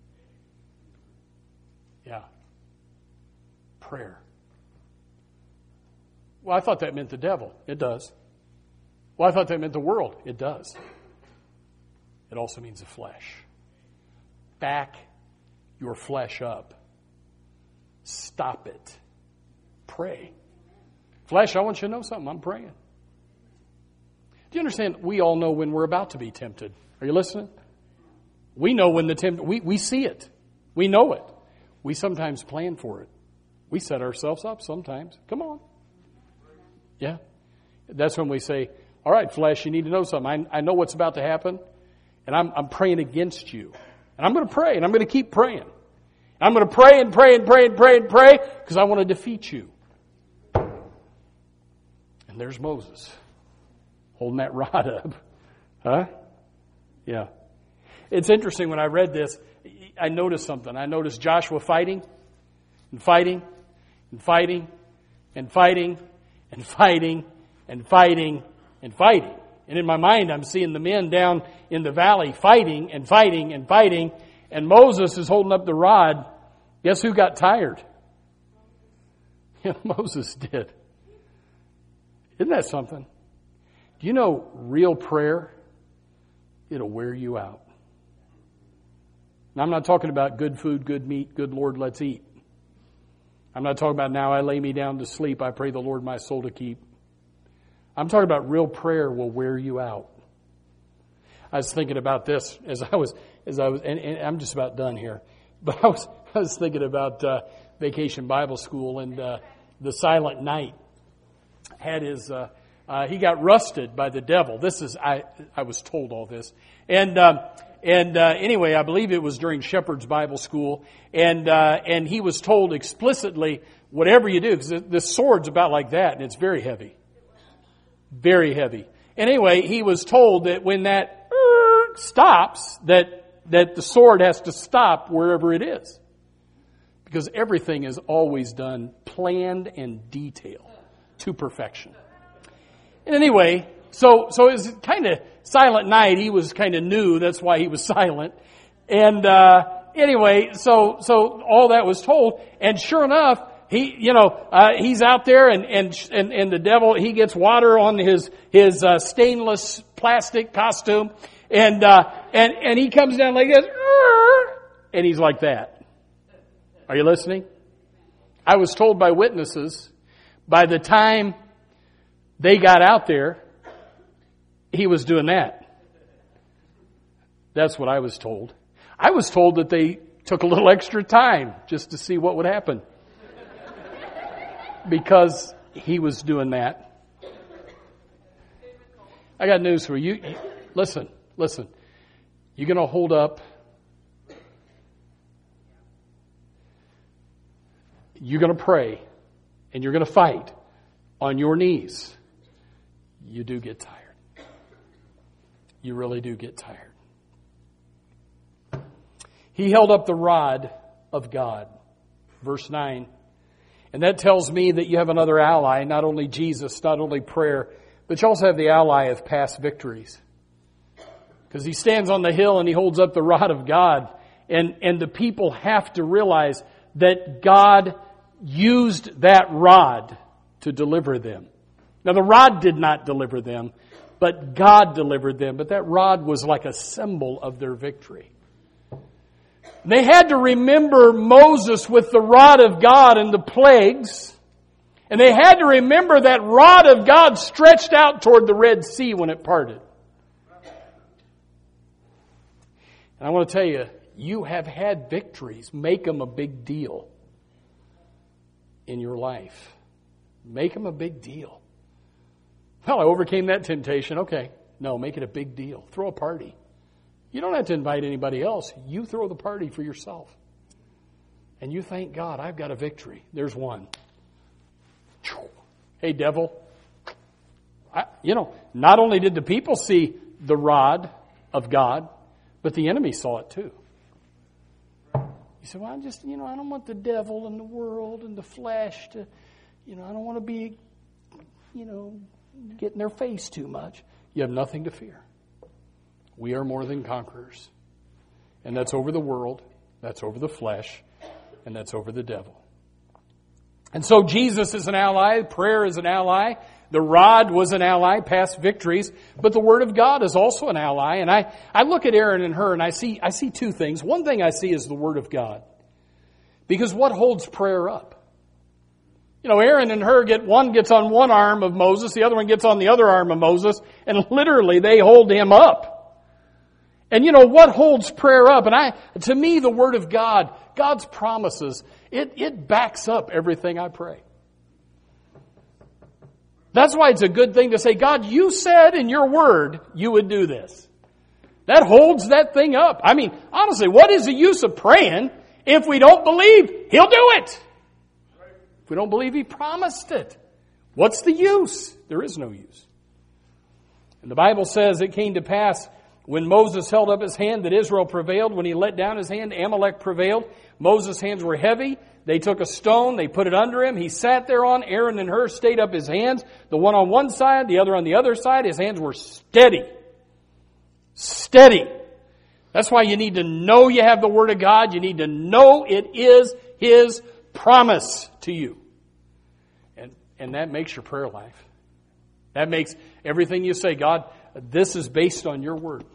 Yeah. Prayer. Well, I thought that meant the devil. It does. Well, I thought that meant the world. It does. It also means the flesh. Back your flesh up. Stop it. Pray. Flesh, I want you to know something. I'm praying. Do you understand? We all know when we're about to be tempted. Are you listening? We know when the tempt. We, we see it. We know it. We sometimes plan for it. We set ourselves up sometimes. Come on. Yeah. That's when we say, all right, flesh, you need to know something. I, I know what's about to happen, and I'm, I'm praying against you. And I'm going to pray, and I'm going to keep praying. I'm going to pray and pray and pray and pray and pray because I want to defeat you. And there's Moses holding that rod up. Huh? Yeah. It's interesting when I read this, I noticed something. I noticed Joshua fighting and fighting and fighting and fighting and fighting and fighting and fighting. And in my mind, I'm seeing the men down in the valley fighting and fighting and fighting. And Moses is holding up the rod. Guess who got tired? Yeah, Moses did. Isn't that something? Do you know real prayer? It'll wear you out. Now, I'm not talking about good food, good meat, good Lord, let's eat. I'm not talking about now I lay me down to sleep, I pray the Lord my soul to keep. I'm talking about real prayer will wear you out. I was thinking about this as I was, as I was, and, and I'm just about done here. But I was, I was thinking about uh, Vacation Bible School, and uh, the Silent Night had his. Uh, uh, he got rusted by the devil. This is I. I was told all this, and um, and uh, anyway, I believe it was during Shepherd's Bible School, and uh, and he was told explicitly, whatever you do, because this sword's about like that, and it's very heavy. Very heavy. And anyway, he was told that when that uh, stops, that that the sword has to stop wherever it is. Because everything is always done planned and detailed to perfection. And anyway, so so it was kind of silent night. He was kind of new. That's why he was silent. And uh, anyway, so so all that was told. And sure enough, He, you know, uh, he's out there, and, and and and the devil, he gets water on his his uh, stainless plastic costume, and uh, and and he comes down like this, and he's like that. Are you listening? I was told by witnesses, by the time they got out there, he was doing that. That's what I was told. I was told that they took a little extra time just to see what would happen. Because he was doing that. I got news for you. Listen, listen. You're going to hold up. You're going to pray. And you're going to fight on your knees. You do get tired. You really do get tired. He held up the rod of God. Verse nine. And that tells me that you have another ally, not only Jesus, not only prayer, but you also have the ally of past victories. Because he stands on the hill and he holds up the rod of God. And, and the people have to realize that God used that rod to deliver them. Now the rod did not deliver them, but God delivered them. But that rod was like a symbol of their victory. They had to remember Moses with the rod of God and the plagues. And they had to remember that rod of God stretched out toward the Red Sea when it parted. And I want to tell you, you have had victories. Make them a big deal in your life. Make them a big deal. Well, I overcame that temptation. Okay. No, make it a big deal. Throw a party. You don't have to invite anybody else. You throw the party for yourself. And you thank God, I've got a victory. There's one. Hey, devil. I, you know, not only did the people see the rod of God, but the enemy saw it too. You say, well, I just, you know, I don't want the devil and the world and the flesh to, you know, I don't want to be, you know, get in their face too much. You have nothing to fear. We are more than conquerors. And that's over the world, that's over the flesh, and that's over the devil. And so Jesus is an ally, prayer is an ally, the rod was an ally, past victories, but the Word of God is also an ally. And I, I look at Aaron and Hur and I see, I see two things. One thing I see is the Word of God. Because what holds prayer up? You know, Aaron and Hur get, one gets on one arm of Moses, the other one gets on the other arm of Moses, and literally they hold him up. And you know, what holds prayer up? And I, to me, the Word of God, God's promises, it, it backs up everything I pray. That's why it's a good thing to say, God, you said in your Word you would do this. That holds that thing up. I mean, honestly, what is the use of praying if we don't believe He'll do it? If we don't believe He promised it, what's the use? There is no use. And the Bible says it came to pass when Moses held up his hand that Israel prevailed. When he let down his hand, Amalek prevailed. Moses' hands were heavy. They took a stone, they put it under him. He sat thereon. Aaron and Hur stayed up his hands, the one on one side, the other on the other side. His hands were steady. Steady. That's why you need to know you have the Word of God. You need to know it is His promise to you. And, and that makes your prayer life. That makes everything you say, God, this is based on your Word.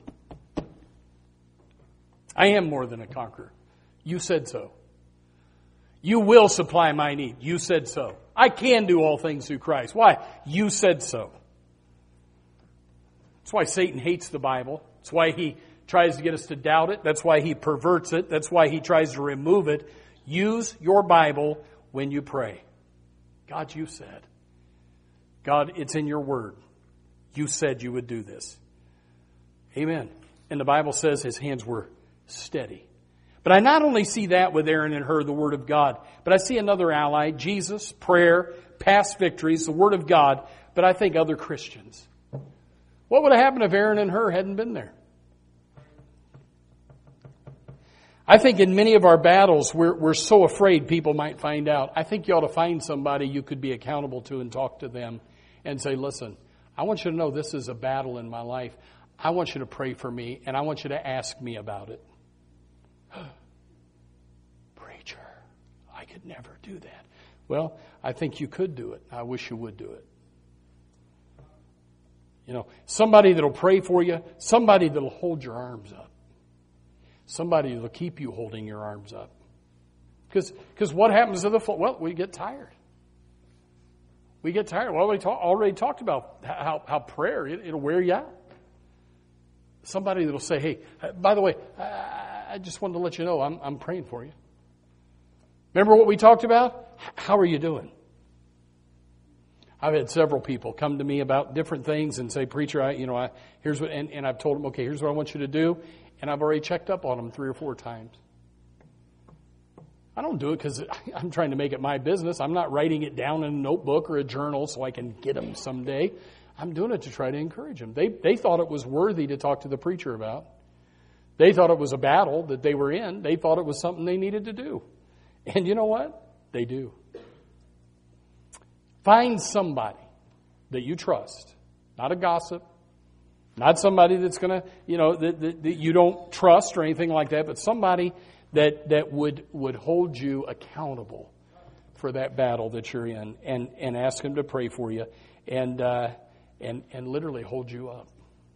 I am more than a conqueror. You said so. You will supply my need. You said so. I can do all things through Christ. Why? You said so. That's why Satan hates the Bible. That's why he tries to get us to doubt it. That's why he perverts it. That's why he tries to remove it. Use your Bible when you pray. God, you said. God, it's in your Word. You said you would do this. Amen. And the Bible says his hands were steady. But I not only see that with Aaron and Hur, the Word of God, but I see another ally, Jesus, prayer, past victories, the Word of God, but I think other Christians. What would have happened if Aaron and Hur hadn't been there? I think in many of our battles, we're, we're so afraid people might find out. I think you ought to find somebody you could be accountable to and talk to them and say, listen, I want you to know this is a battle in my life. I want you to pray for me, and I want you to ask me about it. Preacher, I could never do that. Well, I think you could do it. I wish you would do it. You know, somebody that'll pray for you, somebody that'll hold your arms up. Somebody that'll keep you holding your arms up. Because because what happens to the flesh? Well, we get tired. We get tired. Well, we talk, already talked about how, how prayer, it, it'll wear you out. Somebody that'll say, hey, by the way, I, I just wanted to let you know I'm, I'm praying for you. Remember what we talked about? How are you doing? I've had several people come to me about different things and say, preacher, I, you know, I, here's what, and, and I've told them, okay, here's what I want you to do. And I've already checked up on them three or four times. I don't do it because I'm trying to make it my business. I'm not writing it down in a notebook or a journal so I can get them someday. I'm doing it to try to encourage them. They, they thought it was worthy to talk to the preacher about. They thought it was a battle that they were in. They thought it was something they needed to do. And you know what? They do. Find somebody that you trust, not a gossip, not somebody that's going to, you know, that, that, that you don't trust or anything like that, but somebody that that would, would hold you accountable for that battle that you're in, and, and ask them to pray for you, and uh, and and literally hold you up.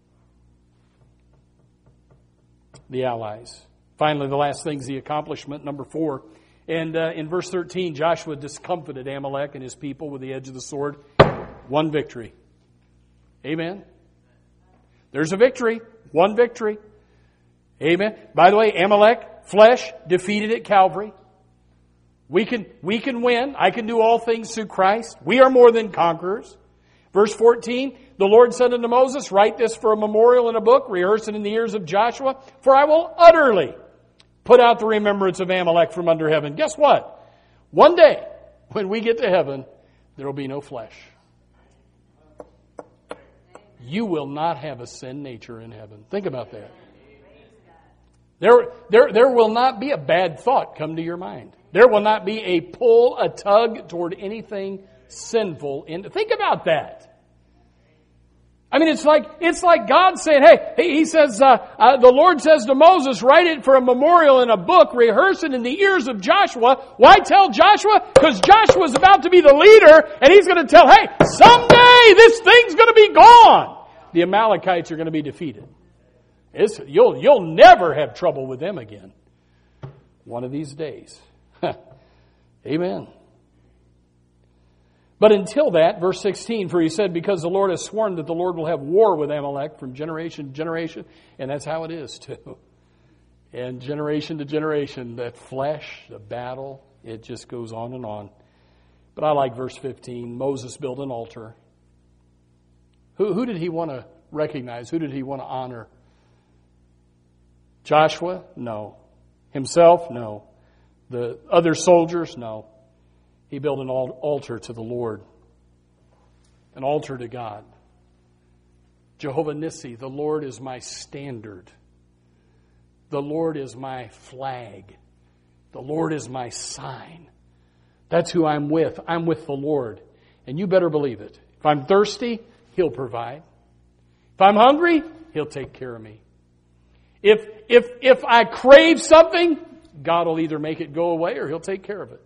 The allies. Finally, the last thing's the accomplishment, number four. And uh, in verse thirteen, Joshua discomfited Amalek and his people with the edge of the sword. One victory. Amen. There's a victory. One victory. Amen. By the way, Amalek, flesh, defeated at Calvary. We can, we can win. I can do all things through Christ. We are more than conquerors. Verse fourteen, the Lord said unto Moses, write this for a memorial in a book, rehearse it in the ears of Joshua, for I will utterly put out the remembrance of Amalek from under heaven. Guess what? One day, when we get to heaven, there will be no flesh. You will not have a sin nature in heaven. Think about that. There, there, there will not be a bad thought come to your mind. There will not be a pull, a tug toward anything sinful. In, think about that. I mean, it's like it's like God saying, hey, he says, uh, uh, the Lord says to Moses, write it for a memorial in a book, rehearse it in the ears of Joshua. Why tell Joshua? Because Joshua's about to be the leader, and he's going to tell, hey, someday this thing's going to be gone. The Amalekites are going to be defeated. It's, you'll, you'll never have trouble with them again. One of these days. Amen. But until that, verse sixteen, for he said, because the Lord has sworn that the Lord will have war with Amalek from generation to generation. And that's how it is too. And generation to generation, that flesh, the battle, it just goes on and on. But I like verse fifteen. Moses built an altar. Who, who did he want to recognize? Who did he want to honor? Joshua? No. Himself? No. The other soldiers? No. He built an altar to the Lord. An altar to God. Jehovah Nissi, the Lord is my standard. The Lord is my flag. The Lord is my sign. That's who I'm with. I'm with the Lord. And you better believe it. If I'm thirsty, He'll provide. If I'm hungry, He'll take care of me. If, if, if I crave something, God will either make it go away or He'll take care of it.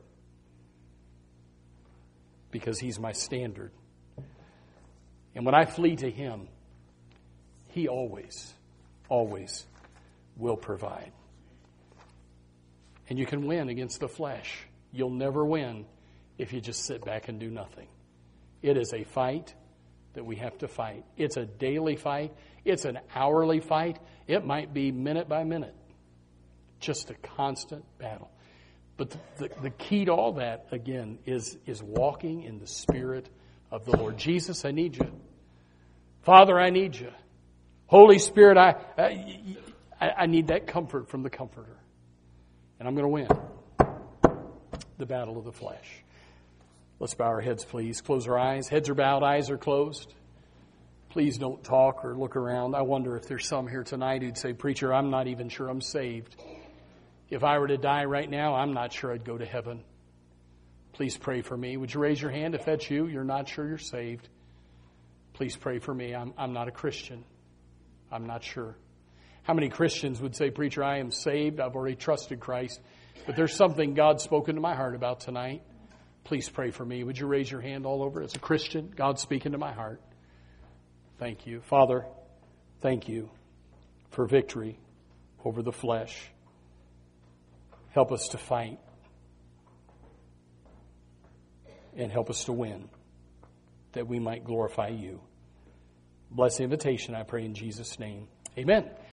Because He's my standard. And when I flee to Him, He always, always will provide. And you can win against the flesh. You'll never win if you just sit back and do nothing. It is a fight that we have to fight. It's a daily fight. It's an hourly fight. It might be minute by minute. Just a constant battle. But the, the, the key to all that, again, is, is walking in the Spirit of the Lord. Jesus, I need you. Father, I need you. Holy Spirit, I, I, I need that comfort from the Comforter. And I'm going to win the battle of the flesh. Let's bow our heads, please. Close our eyes. Heads are bowed, eyes are closed. Please don't talk or look around. I wonder if there's some here tonight who'd say, Preacher, I'm not even sure I'm saved. If I were to die right now, I'm not sure I'd go to heaven. Please pray for me. Would you raise your hand if that's you? You're not sure you're saved. Please pray for me. I'm, I'm not a Christian. I'm not sure. How many Christians would say, Preacher, I am saved. I've already trusted Christ. But there's something God's spoken to my heart about tonight. Please pray for me. Would you raise your hand all over? As a Christian, God's speaking to my heart. Thank you. Father, thank you for victory over the flesh. Help us to fight. and help us to win, that we might glorify you. Bless the invitation, I pray in Jesus' name. Amen.